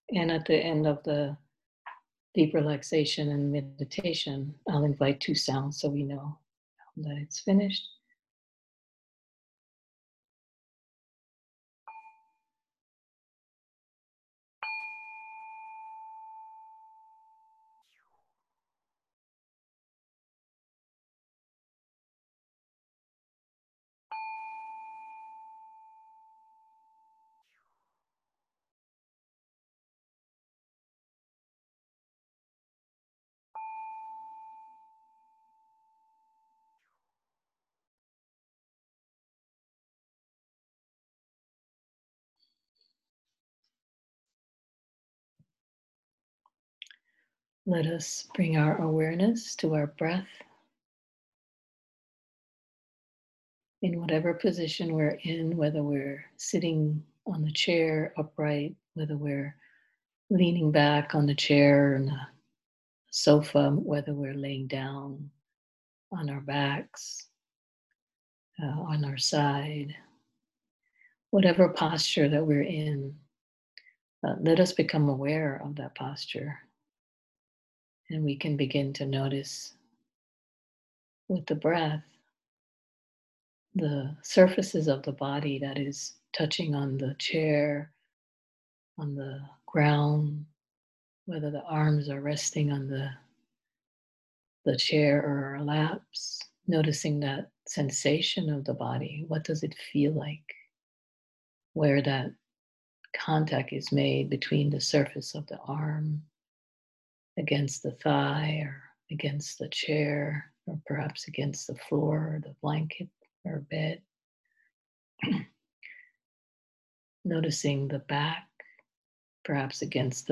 And at the end of the deep relaxation and meditation, I'll invite two sounds so we know that it's finished. Let us bring our awareness to our breath in whatever position we're in, whether we're sitting on the chair upright, whether we're leaning back on the chair and the sofa, whether we're laying down on our backs, on our side, whatever posture that we're in, let us become aware of that posture. And we can begin to notice with the breath the surfaces of the body that is touching on the chair, on the ground, whether the arms are resting on the chair or our laps, noticing that sensation of the body. What does it feel like? Where that contact is made between the surface of the arm against the thigh or against the chair or perhaps against the floor or the blanket or bed. Noticing the back, perhaps against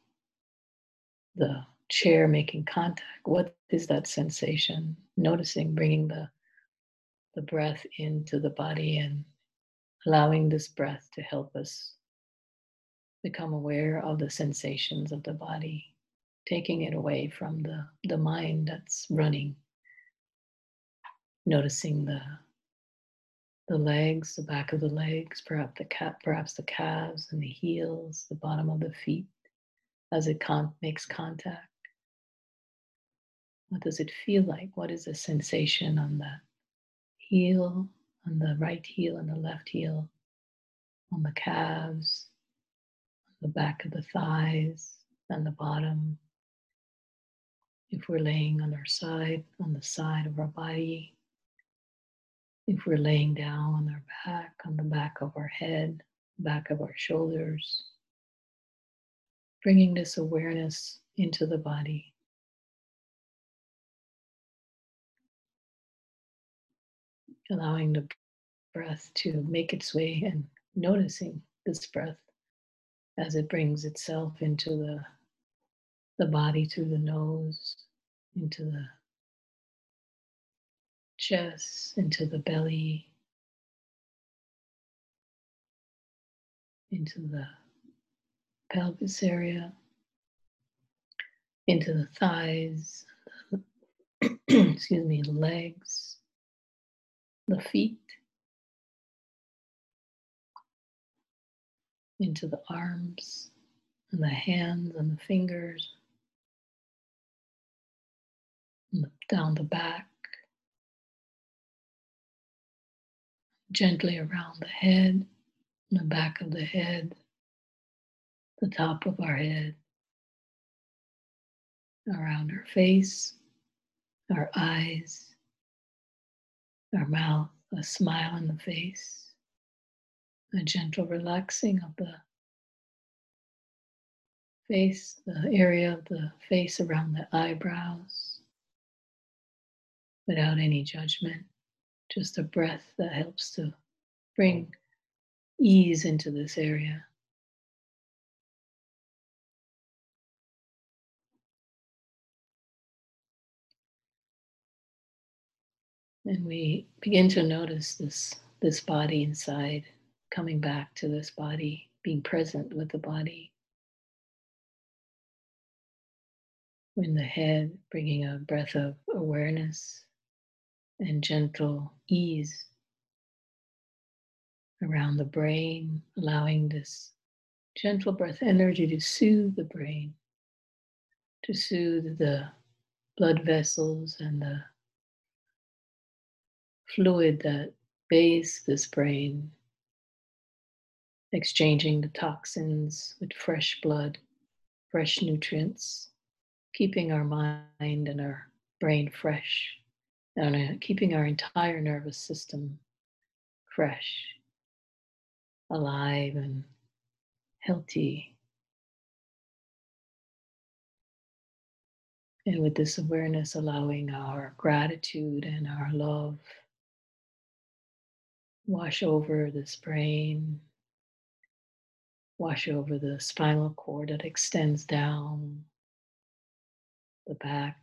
the chair making contact. What is that sensation? Noticing, bringing the breath into the body and allowing this breath to help us become aware of the sensations of the body, taking it away from the mind that's running, noticing the legs, the back of the legs, perhaps the calves and the heels, the bottom of the feet as it makes contact. What does it feel like? What is the sensation on the heel, on the right heel and the left heel, on the calves, on the back of the thighs, and the bottom? If we're laying on our side, on the side of our body, if we're laying down on our back, on the back of our head, back of our shoulders, bringing this awareness into the body. Allowing the breath to make its way and noticing this breath as it brings itself into the body through the nose, into the chest, into the belly, into the pelvis area, into the thighs, excuse me, legs, the feet, into the arms and the hands and the fingers, and down the back, gently around the head, the back of the head, the top of our head, around our face, our eyes, our mouth, a smile on the face, a gentle relaxing of the face, the area of the face around the eyebrows, without any judgment, just a breath that helps to bring ease into this area. And we begin to notice this body inside, coming back to this body, being present with the body. In the head, bringing a breath of awareness and gentle ease around the brain, allowing this gentle breath energy to soothe the brain, to soothe the blood vessels and the fluid that bathes this brain, exchanging the toxins with fresh blood, fresh nutrients, keeping our mind and our brain fresh, and keeping our entire nervous system fresh, alive, and healthy. And with this awareness, allowing our gratitude and our love wash over this brain, wash over the spinal cord that extends down the back,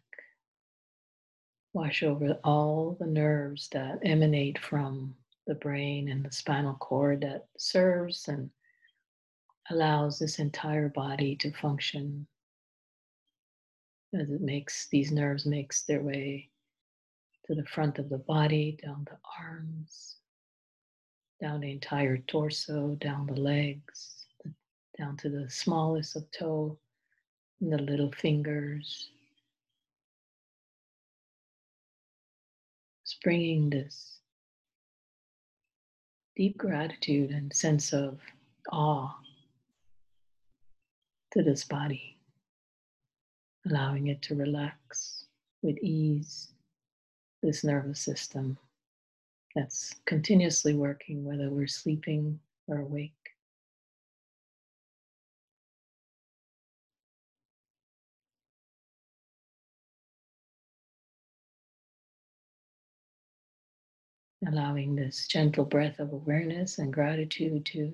wash over all the nerves that emanate from the brain and the spinal cord that serves and allows this entire body to function as it makes these nerves makes their way to the front of the body, down the arms, down the entire torso, down the legs, down to the smallest of toe and the little fingers. Just bringing this deep gratitude and sense of awe to this body, allowing it to relax with ease, this nervous system that's continuously working, whether we're sleeping or awake. Allowing this gentle breath of awareness and gratitude to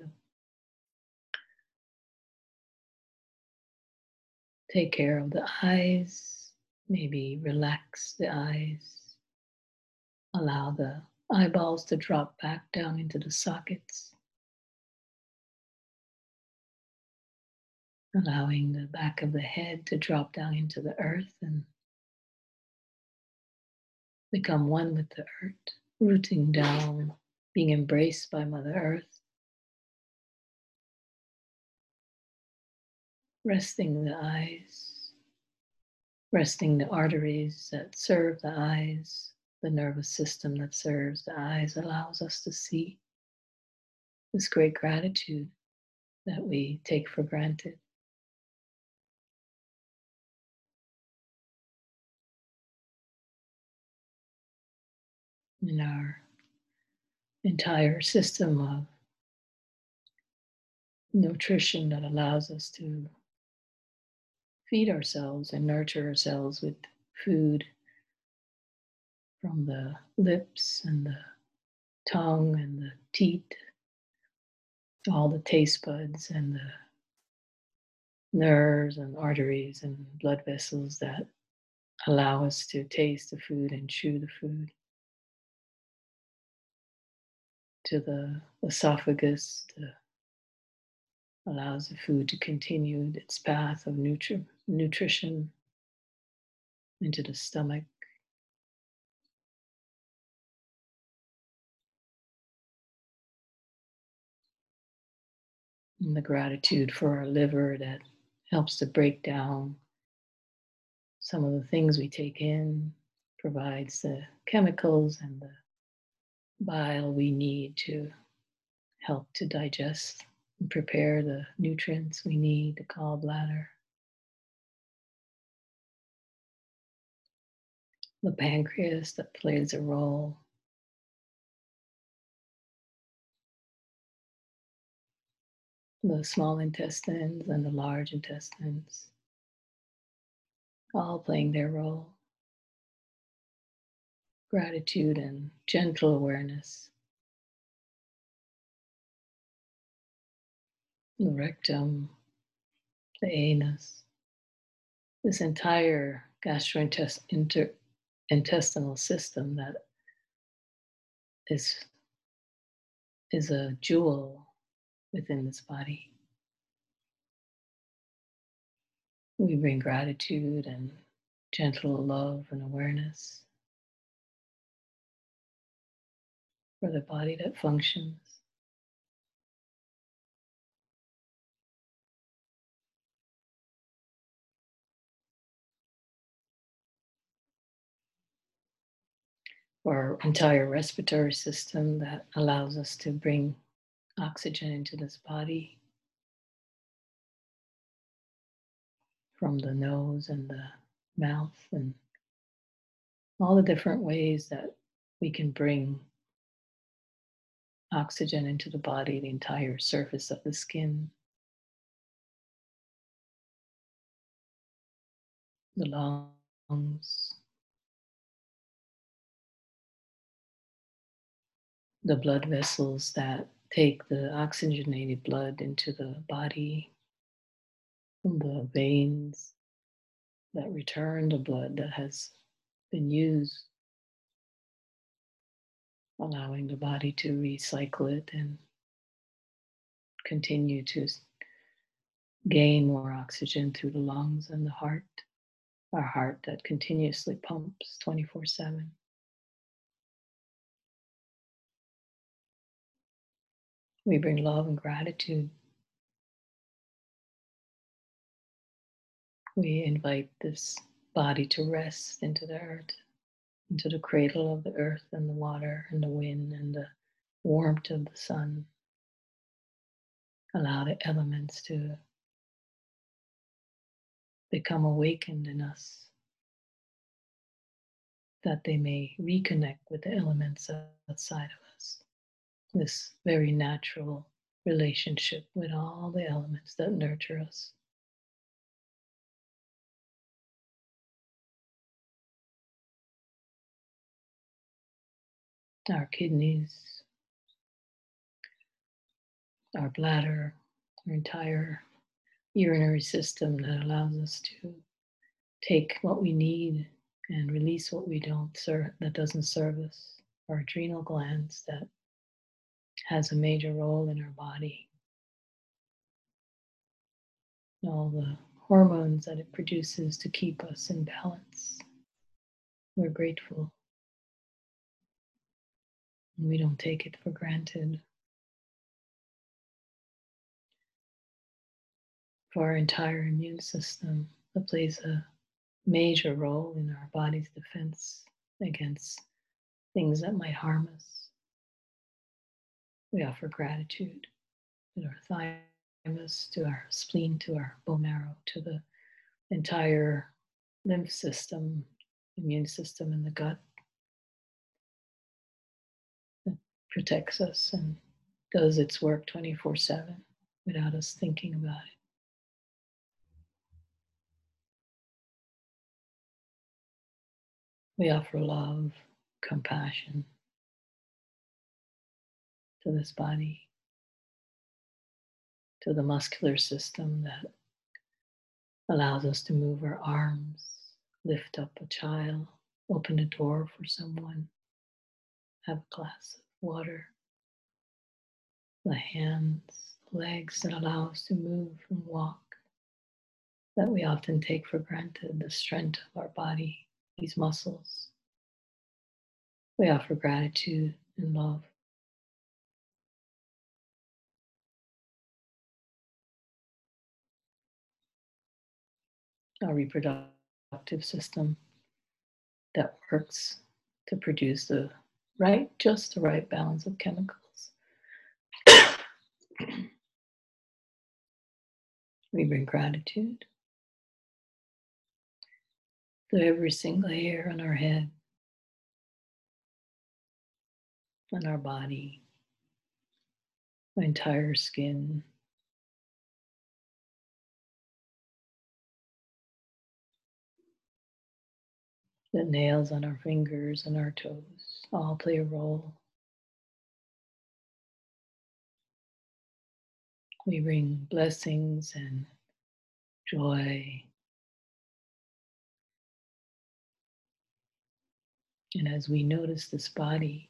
take care of the eyes, maybe relax the eyes, allow the eyeballs to drop back down into the sockets, allowing the back of the head to drop down into the earth and become one with the earth, rooting down, being embraced by Mother Earth, resting the eyes, resting the arteries that serve the eyes, the nervous system that serves the eyes allows us to see this great gratitude that we take for granted. In our entire system of nutrition that allows us to feed ourselves and nurture ourselves with food from the lips and the tongue and the teeth, all the taste buds and the nerves and arteries and blood vessels that allow us to taste the food and chew the food, to the esophagus that allows the food to continue its path of nutrition into the stomach, and the gratitude for our liver that helps to break down some of the things we take in, provides the chemicals and the bile we need to help to digest and prepare the nutrients we need, the gallbladder, the pancreas that plays a role, the small intestines and the large intestines, all playing their role. Gratitude and gentle awareness. The rectum, the anus, this entire gastrointestinal system that is, is a jewel within this body. We bring gratitude and gentle love and awareness for the body that functions. our entire respiratory system that allows us to bring oxygen into this body from the nose and the mouth, and all the different ways that we can bring oxygen into the body, the entire surface of the skin, the lungs, the blood vessels that take the oxygenated blood into the body, the veins that return the blood that has been used, allowing the body to recycle it and continue to gain more oxygen through the lungs and the heart, our heart that continuously pumps 24/7. We bring love and gratitude. We invite this body to rest into the earth, into the cradle of the earth and the water and the wind and the warmth of the sun. Allow the elements to become awakened in us, that they may reconnect with the elements outside of us. This very natural relationship with all the elements that nurture us. Our kidneys, our bladder, our entire urinary system that allows us to take what we need and release what we don't serve, that doesn't serve us. Our adrenal glands that has a major role in our body. All the hormones that it produces to keep us in balance. We're grateful. We don't take it for granted. For our entire immune system that plays a major role in our body's defense against things that might harm us. We offer gratitude to our thymus, to our spleen, to our bone marrow, to the entire lymph system, immune system in the gut that protects us and does its work 24/7 without us thinking about it. We offer love, compassion to this body, to the muscular system that allows us to move our arms, lift up a child, open a door for someone, have a glass of water, the hands, legs that allow us to move and walk, that we often take for granted, the strength of our body, these muscles. We offer gratitude and love. Our reproductive system that works to produce just the right balance of chemicals. We bring gratitude to every single hair on our head, on our body, our entire skin, the nails on our fingers and our toes all play a role. We bring blessings and joy. And as we notice this body,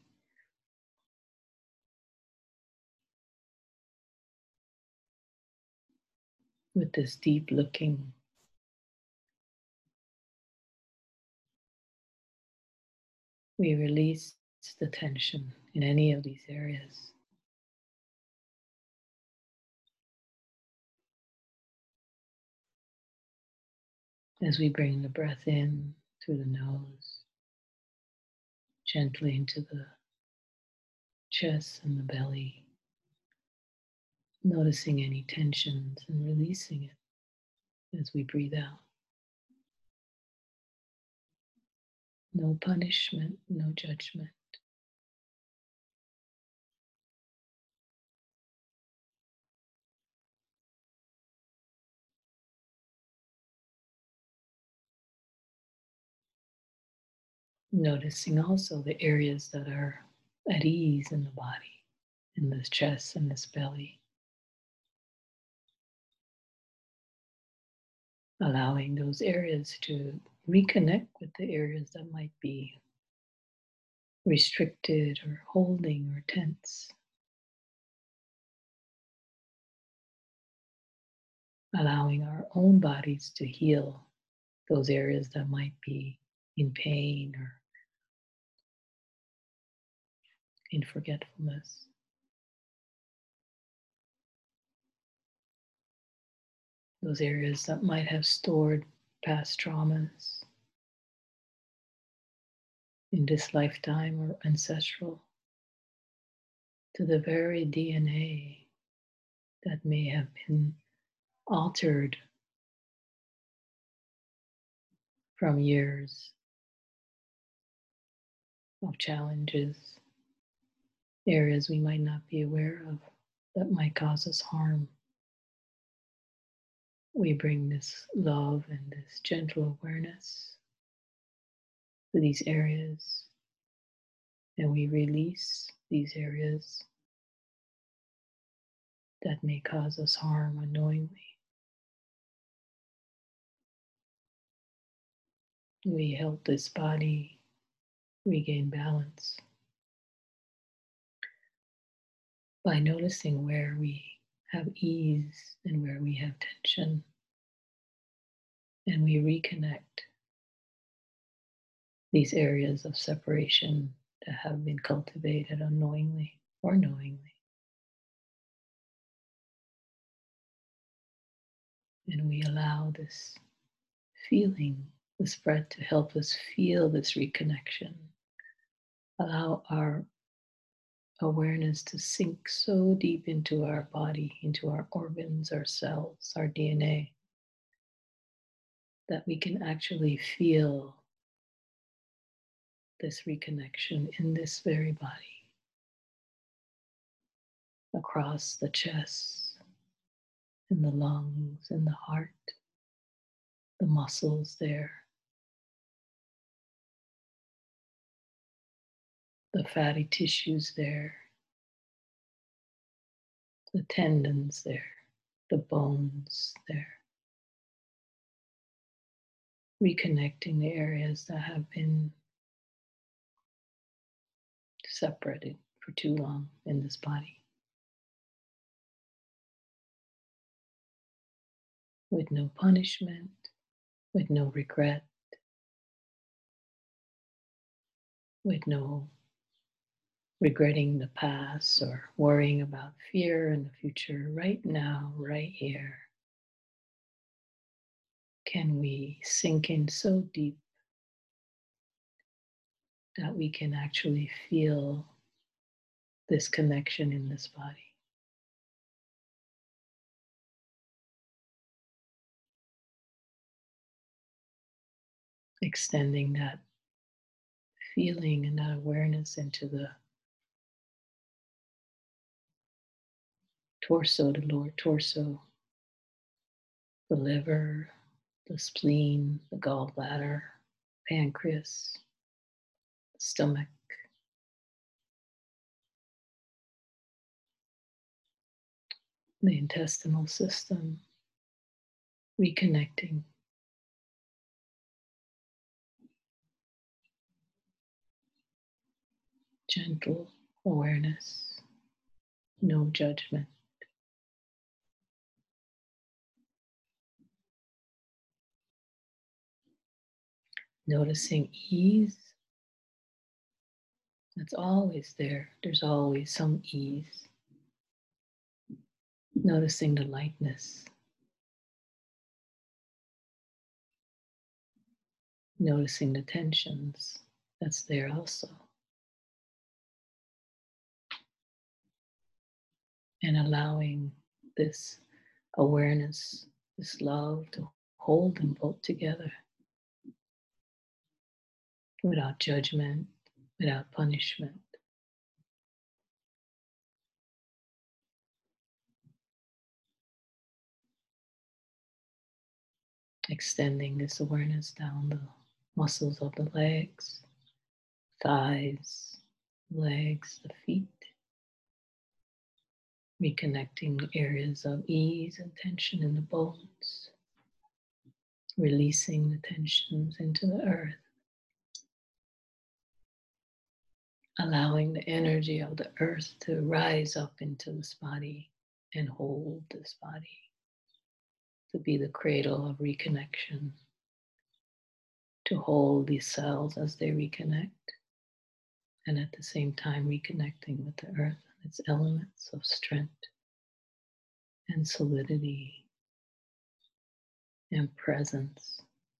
with this deep looking, we release the tension in any of these areas. As we bring the breath in through the nose, gently into the chest and the belly, noticing any tensions and releasing it as we breathe out. No punishment, no judgment. Noticing also the areas that are at ease in the body, in this chest and this belly. Allowing those areas to reconnect with the areas that might be restricted or holding or tense. Allowing our own bodies to heal those areas that might be in pain or in forgetfulness. Those areas that might have stored past traumas in this lifetime or ancestral, to the very DNA that may have been altered from years of challenges, areas we might not be aware of that might cause us harm. We bring this love and this gentle awareness to these areas, and we release these areas that may cause us harm unknowingly. We help this body regain balance by noticing where we have ease and where we have tension, and we reconnect these areas of separation that have been cultivated unknowingly or knowingly. And we allow this feeling, this breath, to help us feel this reconnection. Allow our awareness to sink so deep into our body, into our organs, our cells, our DNA, that we can actually feel this reconnection in this very body, across the chest, in the lungs, in the heart, the muscles there, the fatty tissues there, the tendons there, the bones there. Reconnecting the areas that have been separated for too long in this body, with no punishment, with no regret, with no regretting the past or worrying about fear in the future. Right now, right here, can we sink in so deep that we can actually feel this connection in this body. Extending that feeling and that awareness into the torso, the lower torso, the liver, the spleen, the gallbladder, pancreas, the stomach, the intestinal system, reconnecting. Gentle awareness, no judgment. Noticing ease, that's always there. There's always some ease. Noticing the lightness. Noticing the tensions, that's there also. and allowing this awareness, this love to hold them both together without judgment, without punishment. Extending this awareness down the muscles of the legs, thighs, legs, the feet, reconnecting areas of ease and tension in the bones, releasing the tensions into the earth, allowing the energy of the earth to rise up into this body and hold this body, to be the cradle of reconnection, to hold these cells as they reconnect, and at the same time reconnecting with the earth and its elements of strength and solidity and presence.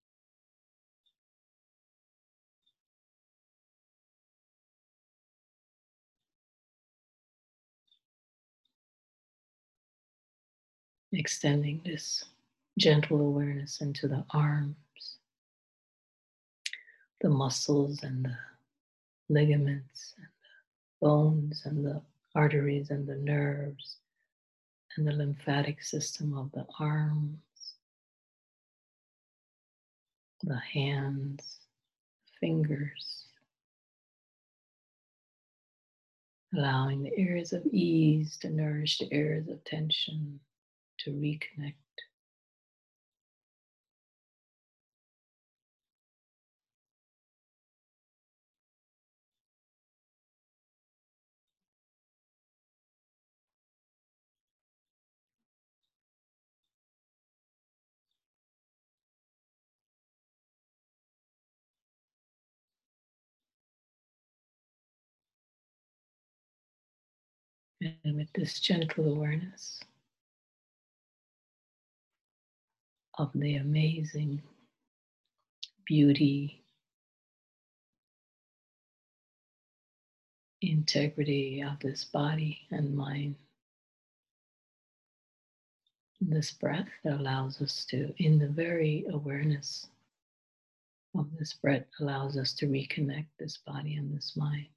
Extending this gentle awareness into the arms, the muscles and the ligaments and the bones and the arteries and the nerves and the lymphatic system of the arms, the hands, fingers, allowing the areas of ease to nourish the areas of tension, to reconnect. And with this gentle awareness of the amazing beauty, integrity of this body and mind, this breath that allows us to, in the very awareness of this breath, allows us to reconnect this body and this mind.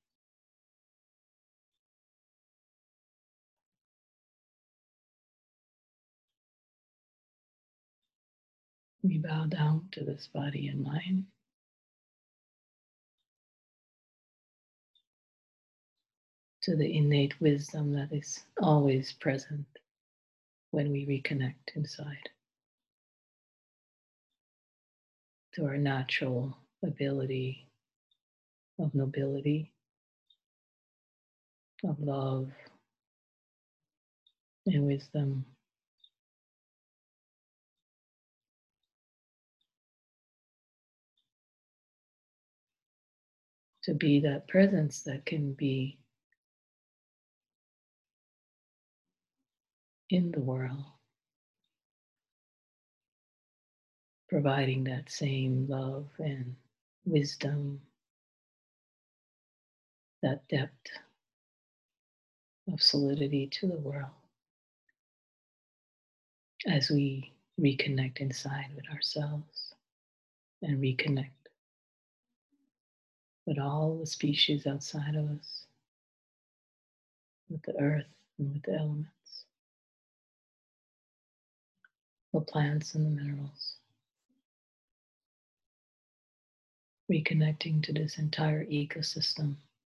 We bow down to this body and mind. To the innate wisdom that is always present when we reconnect inside. To our natural ability of nobility, of love and wisdom. To be that presence that can be in the world, providing that same love and wisdom, that depth of solidity to the world as we reconnect inside with ourselves and reconnect with all the species outside of us, with the earth and with the elements, the plants and the minerals. Reconnecting to this entire ecosystem.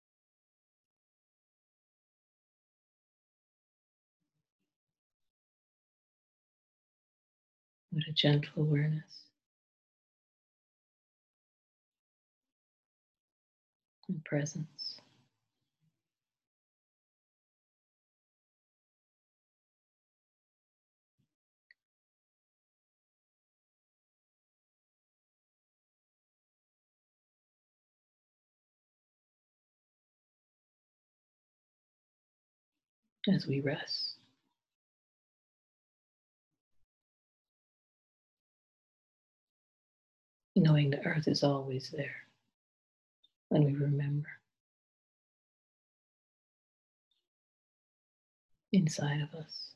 With a gentle awareness and presence. As we rest. Knowing the earth is always there when we remember. inside of us.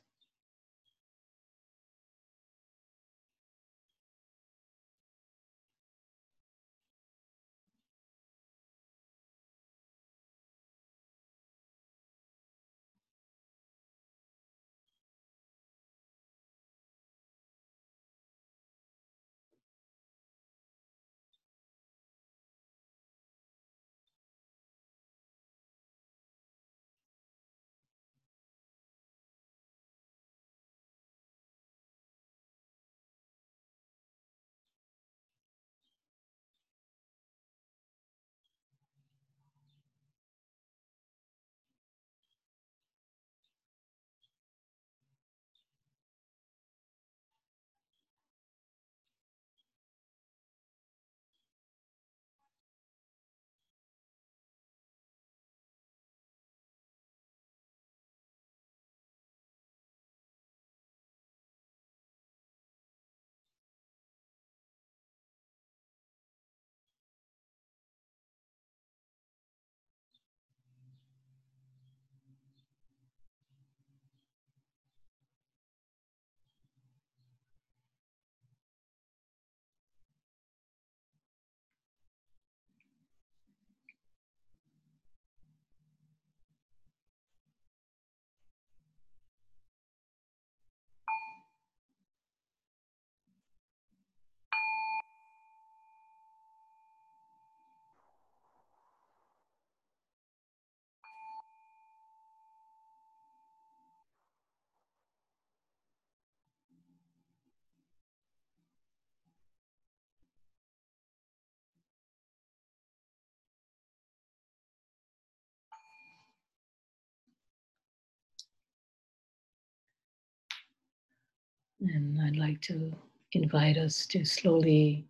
And I'd like to invite us to slowly,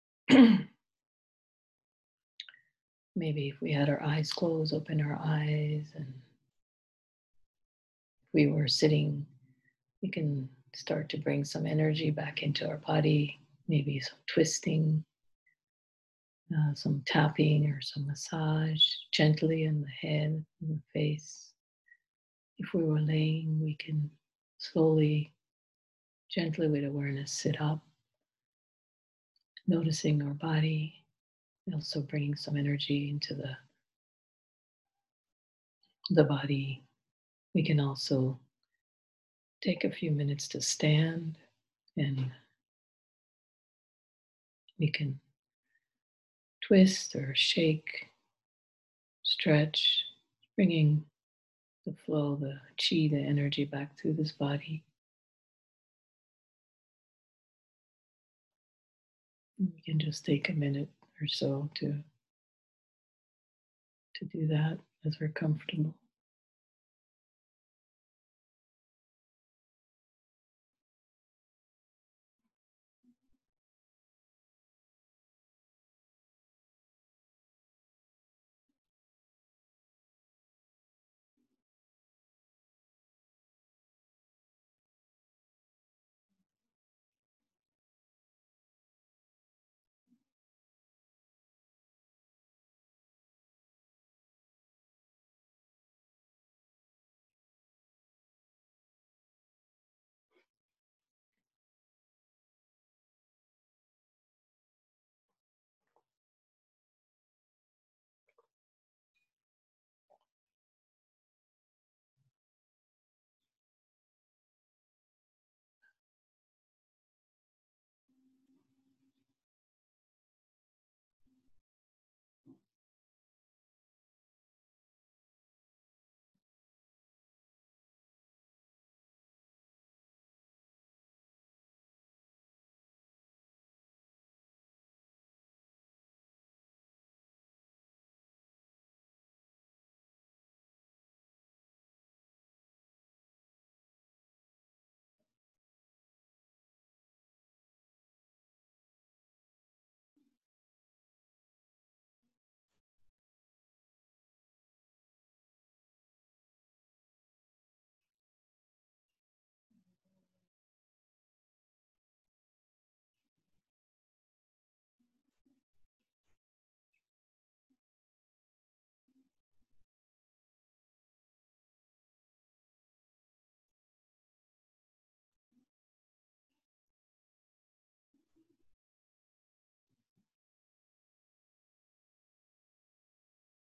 maybe if we had our eyes closed, open our eyes. And if we were sitting, we can start to bring some energy back into our body, maybe some twisting, some tapping, or some massage gently in the head and the face. If we were laying, we can slowly, gently with awareness sit up, noticing our body, also bringing some energy into the body. We can also take a few minutes to stand, and we can twist or shake, stretch, bringing the flow, the chi, the energy back through this body. And we can just take a minute or so to do that as we're comfortable.